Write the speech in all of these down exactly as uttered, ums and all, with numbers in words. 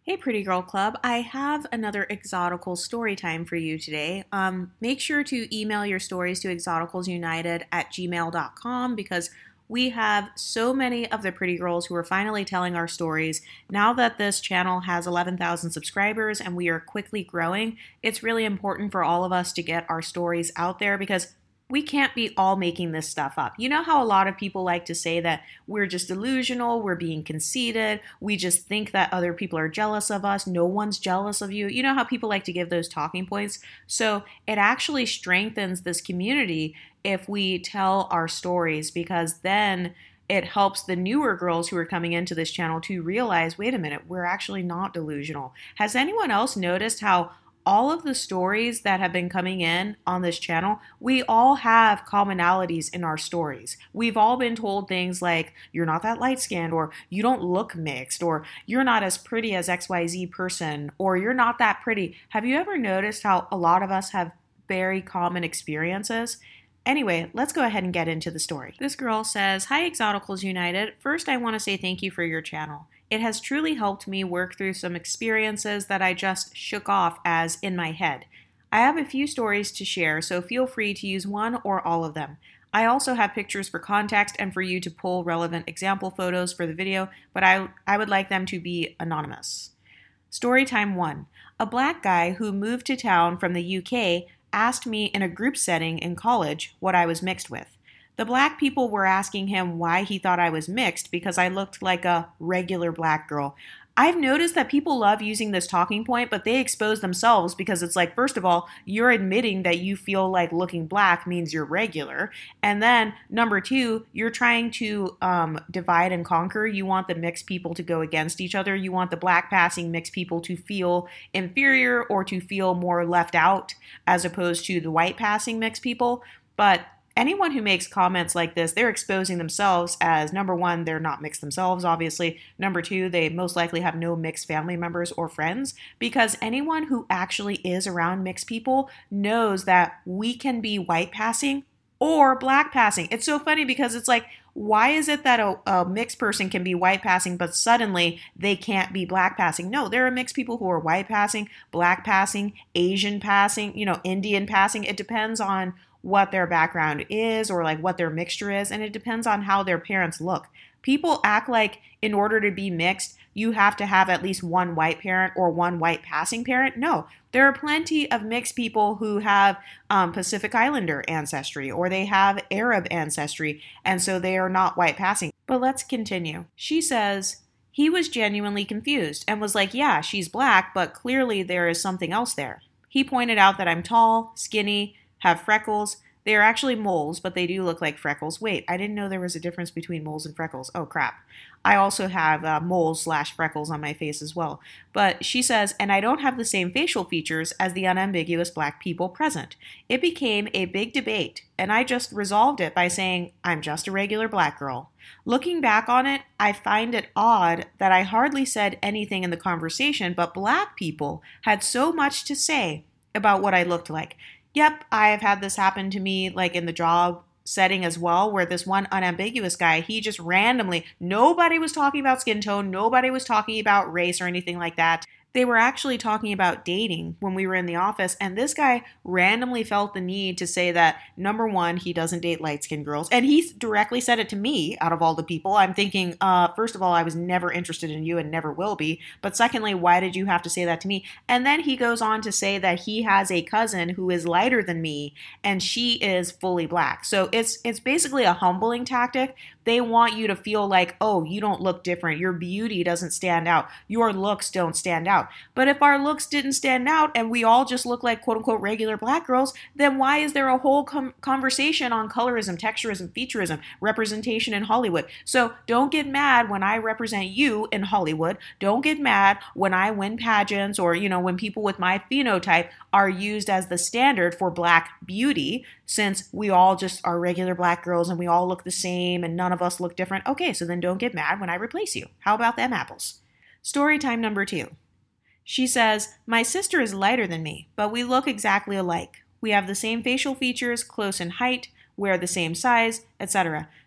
Hey, Pretty Girl Club. I have another exotical story time for you today. Um, make sure to email your stories to exoticalsunited at gmail dot com because we have so many of the pretty girls who are finally telling our stories. Now that this channel has eleven thousand subscribers and we are quickly growing, it's really important for all of us to get our stories out there because we can't be all making this stuff up. You know how a lot of people like to say that we're just delusional, we're being conceited, we just think that other people are jealous of us, no one's jealous of you. You know how people like to give those talking points? So it actually strengthens this community if we tell our stories because then it helps the newer girls who are coming into this channel to realize, wait a minute, we're actually not delusional. Has anyone else noticed how all of the stories that have been coming in on this channel, we all have commonalities in our stories. We've all been told things like, you're not that light-skinned, or you don't look mixed, or you're not as pretty as X Y Z person, or you're not that pretty. Have you ever noticed how a lot of us have very common experiences? Anyway, let's go ahead and get into the story. This girl says, "Hi Exoticals United. First, I want to say thank you for your channel. It has truly helped me work through some experiences that I just shook off as in my head. I have a few stories to share, so feel free to use one or all of them. I also have pictures for context and for you to pull relevant example photos for the video, but I, I would like them to be anonymous." Story time one. A black guy who moved to town from the U K asked me in a group setting in college what I was mixed with. The black people were asking him why he thought I was mixed because I looked like a regular black girl. I've noticed that people love using this talking point, but they expose themselves because it's like, first of all, you're admitting that you feel like looking black means you're regular. And then number two, you're trying to um, divide and conquer. You want the mixed people to go against each other. You want the black passing mixed people to feel inferior or to feel more left out as opposed to the white passing mixed people. But anyone who makes comments like this, they're exposing themselves as, number one, they're not mixed themselves, obviously. Number two, they most likely have no mixed family members or friends, because anyone who actually is around mixed people knows that we can be white passing or black passing. It's so funny because it's like, why is it that a, a mixed person can be white passing, but suddenly they can't be black passing? No, there are mixed people who are white passing, black passing, Asian passing, you know, Indian passing. It depends on what their background is or like what their mixture is, and it depends on how their parents look. People act like in order to be mixed, you have to have at least one white parent or one white passing parent. No, there are plenty of mixed people who have um, Pacific Islander ancestry or they have Arab ancestry, and so they are not white passing. But let's continue. She says, he was genuinely confused and was like, yeah, she's black, but clearly there is something else there. He pointed out that I'm tall, skinny, have freckles. They are actually moles, but they do look like freckles. Wait, I didn't know there was a difference between moles and freckles. Oh, crap. I also have uh, moles slash freckles on my face as well. But she says, and I don't have the same facial features as the unambiguous black people present. It became a big debate, and I just resolved it by saying, I'm just a regular black girl. Looking back on it, I find it odd that I hardly said anything in the conversation, but black people had so much to say about what I looked like. Yep, I have had this happen to me like in the job setting as well, where this one unambiguous guy, he just randomly, nobody was talking about skin tone, nobody was talking about race or anything like that. They were actually talking about dating when we were in the office, and this guy randomly felt the need to say that, number one, he doesn't date light-skinned girls, and he directly said it to me, out of all the people. I'm thinking, uh, first of all, I was never interested in you and never will be, but secondly, why did you have to say that to me? And then he goes on to say that he has a cousin who is lighter than me, and she is fully black. So it's, it's basically a humbling tactic. They want you to feel like, oh, you don't look different. Your beauty doesn't stand out. Your looks don't stand out. But if our looks didn't stand out and we all just look like quote unquote regular black girls, then why is there a whole com- conversation on colorism, texturism, featureism, representation in Hollywood? So don't get mad when I represent you in Hollywood. Don't get mad when I win pageants or, you know, when people with my phenotype are used as the standard for black beauty, since we all just are regular black girls and we all look the same and none of us look different. Okay, so then don't get mad when I replace you. How about them apples? Story time number two. She says, my sister is lighter than me, but we look exactly alike. We have the same facial features, close in height, wear the same size, et cetera.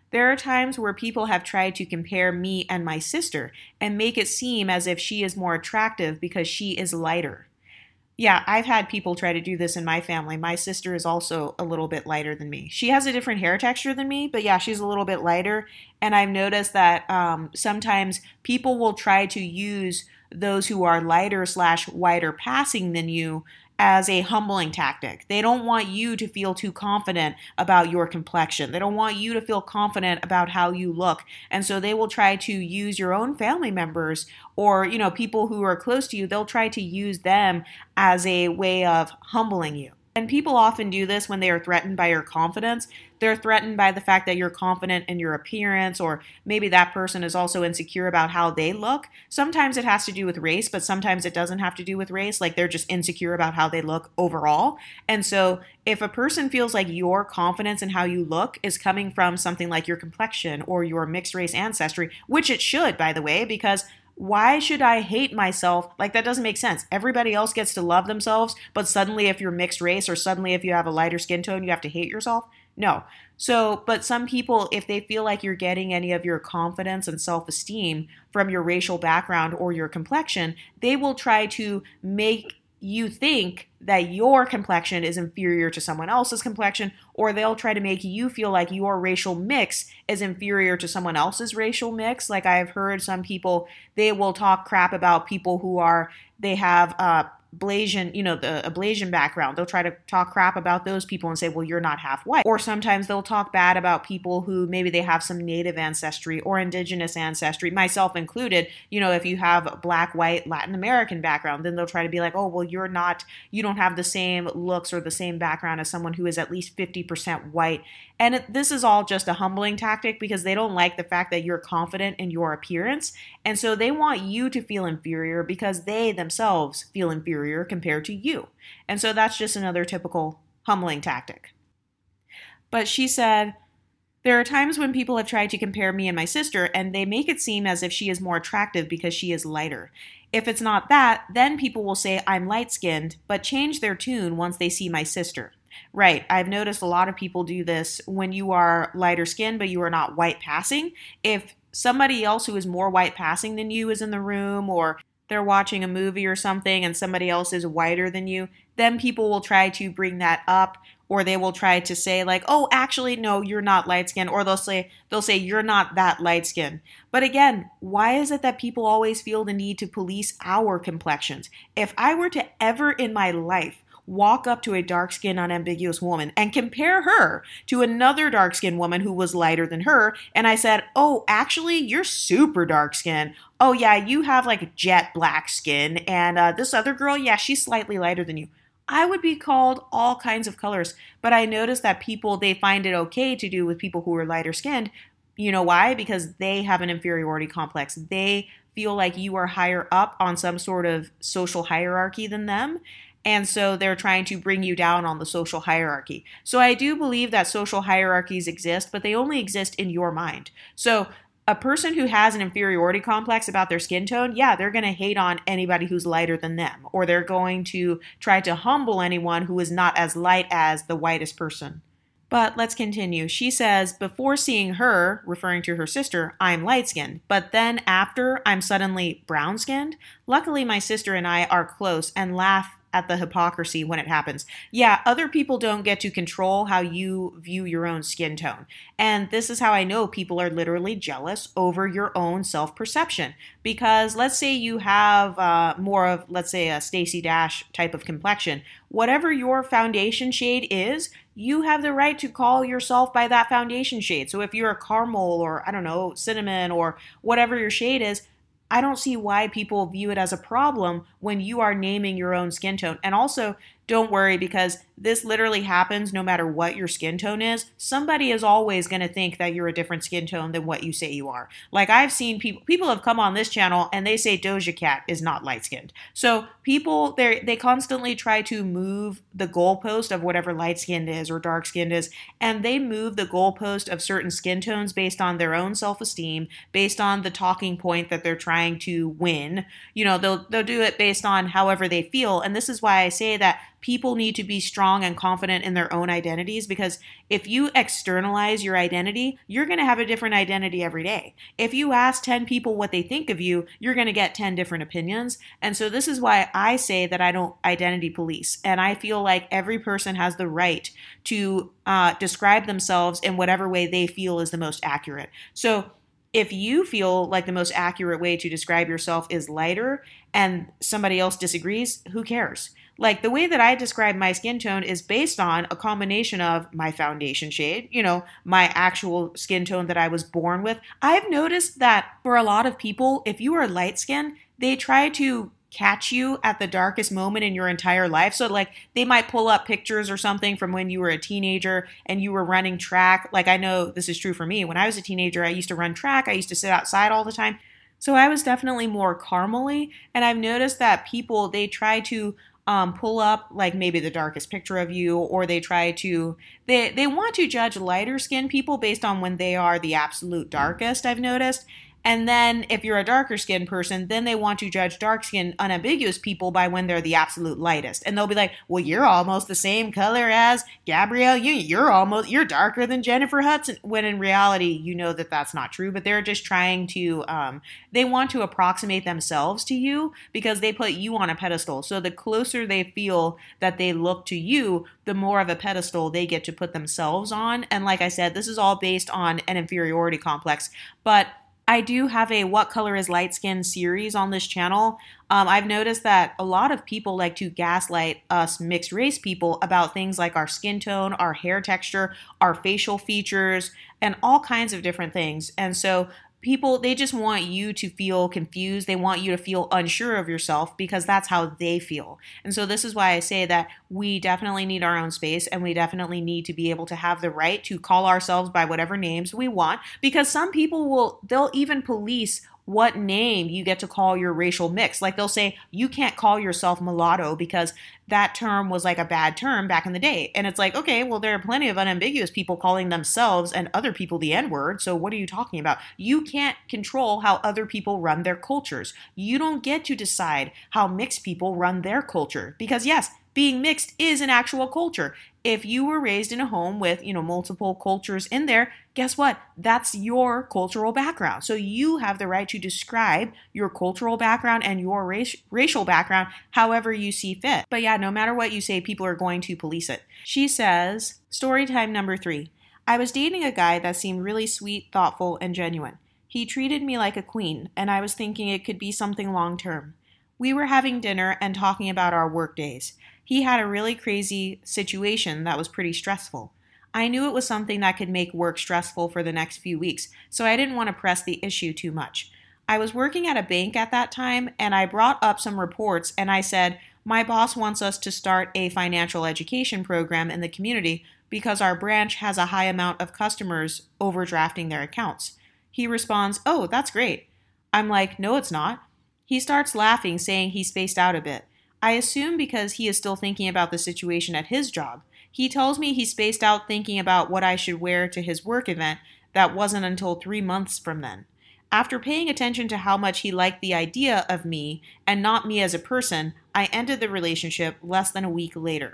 There are times where people have tried to compare me and my sister and make it seem as if she is more attractive because she is lighter. Yeah, I've had people try to do this in my family. My sister is also a little bit lighter than me. She has a different hair texture than me, but yeah, she's a little bit lighter. And I've noticed that um, sometimes people will try to use those who are lighter slash wider passing than you as a humbling tactic. They don't want you to feel too confident about your complexion. They don't want you to feel confident about how you look. And so they will try to use your own family members or, you know, people who are close to you. They'll try to use them as a way of humbling you. And people often do this when they are threatened by your confidence. They're threatened by the fact that you're confident in your appearance, or maybe that person is also insecure about how they look. Sometimes it has to do with race, but sometimes it doesn't have to do with race. Like they're just insecure about how they look overall. And so if a person feels like your confidence in how you look is coming from something like your complexion or your mixed race ancestry, which it should, by the way, because why should I hate myself? Like, that doesn't make sense. Everybody else gets to love themselves, but suddenly if you're mixed race or suddenly if you have a lighter skin tone, you have to hate yourself? No. So, but some people, if they feel like you're getting any of your confidence and self-esteem from your racial background or your complexion, they will try to make you think that your complexion is inferior to someone else's complexion, or they'll try to make you feel like your racial mix is inferior to someone else's racial mix. Like I've heard some people, they will talk crap about people who are, they have uh, Blasian, you know, the Blasian background. They'll try to talk crap about those people and say, well, you're not half white. Or sometimes they'll talk bad about people who maybe they have some native ancestry or indigenous ancestry, myself included. You know, if you have black, white, Latin American background, then they'll try to be like, oh, well, you're not, you don't have the same looks or the same background as someone who is at least fifty percent white. And it, this is all just a humbling tactic because they don't like the fact that you're confident in your appearance. And so they want you to feel inferior because they themselves feel inferior compared to you. And so that's just another typical humbling tactic. But she said, there are times when people have tried to compare me and my sister, and they make it seem as if she is more attractive because she is lighter. If it's not that, then people will say I'm light-skinned, but change their tune once they see my sister. Right. I've noticed a lot of people do this when you are lighter skinned, but you are not white passing. If somebody else who is more white passing than you is in the room, or they're watching a movie or something and somebody else is whiter than you, then people will try to bring that up, or they will try to say like, oh, actually, no, you're not light skinned. Or they'll say, they'll say, you're not that light skinned. But again, why is it that people always feel the need to police our complexions? If I were to ever in my life walk up to a dark-skinned, unambiguous woman and compare her to another dark-skinned woman who was lighter than her, and I said, oh, actually, you're super dark-skinned. Oh, yeah, you have like jet black skin, and uh, this other girl, yeah, she's slightly lighter than you. I would be called all kinds of colors, but I noticed that people, they find it okay to do with people who are lighter skinned. You know why? Because they have an inferiority complex. They feel like you are higher up on some sort of social hierarchy than them. And so they're trying to bring you down on the social hierarchy. So I do believe that social hierarchies exist, but they only exist in your mind. So a person who has an inferiority complex about their skin tone, yeah, they're going to hate on anybody who's lighter than them, or they're going to try to humble anyone who is not as light as the whitest person. But let's continue. She says, before seeing her, referring to her sister, I'm light-skinned. But then after, I'm suddenly brown-skinned. Luckily, my sister and I are close and laugh at the hypocrisy when it happens. Yeah, other people don't get to control how you view your own skin tone. And this is how I know people are literally jealous over your own self-perception. Because let's say you have uh, more of, let's say, a Stacey Dash type of complexion. Whatever your foundation shade is, you have the right to call yourself by that foundation shade. So if you're a caramel or, I don't know, cinnamon or whatever your shade is, I don't see why people view it as a problem when you are naming your own skin tone. And also, don't worry, because this literally happens no matter what your skin tone is. Somebody is always going to think that you're a different skin tone than what you say you are. Like I've seen people, people have come on this channel and they say Doja Cat is not light-skinned. So people, they they constantly try to move the goalpost of whatever light-skinned is or dark-skinned is, and they move the goalpost of certain skin tones based on their own self-esteem, based on the talking point that they're trying to win. You know, they'll they'll do it based on however they feel, and this is why I say that people need to be strong and confident in their own identities, because if you externalize your identity, you're going to have a different identity every day. If you ask ten people what they think of you, you're going to get ten different opinions. And so this is why I say that I don't identity police. And I feel like every person has the right to uh, describe themselves in whatever way they feel is the most accurate. So if you feel like the most accurate way to describe yourself is lighter and somebody else disagrees, who cares? Like, the way that I describe my skin tone is based on a combination of my foundation shade, you know, my actual skin tone that I was born with. I've noticed that for a lot of people, if you are light skinned, they try to catch you at the darkest moment in your entire life. So like they might pull up pictures or something from when you were a teenager and you were running track. Like, I know this is true for me. When I was a teenager, I used to run track. I used to sit outside all the time. So I was definitely more caramely. And I've noticed that people, they try to um, pull up like maybe the darkest picture of you, or they try to, they, they want to judge lighter skinned people based on when they are the absolute darkest, I've noticed. And then if you're a darker skinned person, then they want to judge dark skinned, unambiguous people by when they're the absolute lightest. And they'll be like, well, you're almost the same color as Gabrielle Union. You're almost, you're darker than Jennifer Hudson. When in reality, you know that that's not true, but they're just trying to, um, they want to approximate themselves to you because they put you on a pedestal. So the closer they feel that they look to you, the more of a pedestal they get to put themselves on. And like I said, this is all based on an inferiority complex. But I do have a What Color is Light Skin series on this channel. Um, I've noticed that a lot of people like to gaslight us mixed race people about things like our skin tone, our hair texture, our facial features, and all kinds of different things. And so people, they just want you to feel confused. They want you to feel unsure of yourself because that's how they feel. And so this is why I say that we definitely need our own space, and we definitely need to be able to have the right to call ourselves by whatever names we want, because some people will, they'll even police what name you get to call your racial mix. Like they'll say, you can't call yourself mulatto because that term was like a bad term back in the day. And it's like, okay, well, there are plenty of unambiguous people calling themselves and other people the N-word. So what are you talking about? You can't control how other people run their cultures. You don't get to decide how mixed people run their culture, because yes, being mixed is an actual culture. If you were raised in a home with, you know, multiple cultures in there, guess what? That's your cultural background. So you have the right to describe your cultural background and your race, racial background however you see fit. But yeah, no matter what you say, people are going to police it. She says, story time number three. I was dating a guy that seemed really sweet, thoughtful, and genuine. He treated me like a queen, and I was thinking it could be something long term. We were having dinner and talking about our work days. He had a really crazy situation that was pretty stressful. I knew it was something that could make work stressful for the next few weeks, so I didn't want to press the issue too much. I was working at a bank at that time, and I brought up some reports, and I said, my boss wants us to start a financial education program in the community because our branch has a high amount of customers overdrafting their accounts. He responds, oh, that's great. I'm like, no, it's not. He starts laughing, saying he spaced out a bit. I assume because he is still thinking about the situation at his job. He tells me he spaced out thinking about what I should wear to his work event that wasn't until three months from then. After paying attention to how much he liked the idea of me and not me as a person, I ended the relationship less than a week later.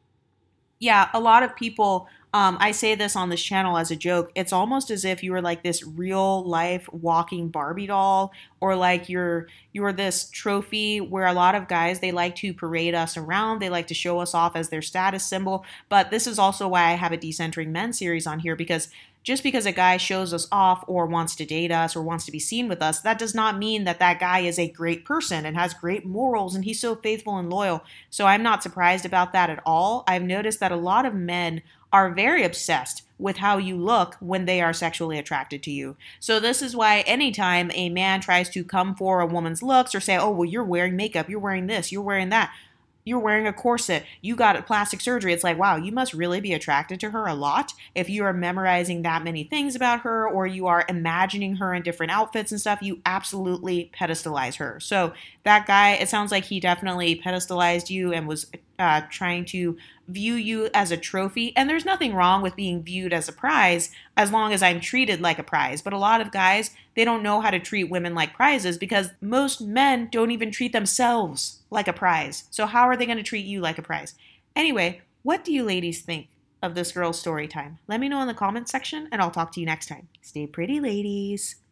Yeah, a lot of people, um, I say this on this channel as a joke, it's almost as if you were like this real life walking Barbie doll, or like you're you're this trophy where a lot of guys, they like to parade us around, they like to show us off as their status symbol. But this is also why I have a Decentering Men series on here, because just because a guy shows us off or wants to date us or wants to be seen with us, that does not mean that that guy is a great person and has great morals and he's so faithful and loyal. So I'm not surprised about that at all. I've noticed that a lot of men are very obsessed with how you look when they are sexually attracted to you. So this is why anytime a man tries to come for a woman's looks or say, oh, well, you're wearing makeup, you're wearing this, you're wearing that, you're wearing a corset, you got plastic surgery, it's like, wow, you must really be attracted to her a lot if you are memorizing that many things about her, or you are imagining her in different outfits and stuff. You absolutely pedestalize her. So that guy, it sounds like he definitely pedestalized you and was uh, trying to view you as a trophy. And there's nothing wrong with being viewed as a prize as long as I'm treated like a prize. But a lot of guys, they don't know how to treat women like prizes because most men don't even treat themselves like a prize. So how are they going to treat you like a prize? Anyway, what do you ladies think of this girl's story time? Let me know in the comments section, and I'll talk to you next time. Stay pretty, ladies.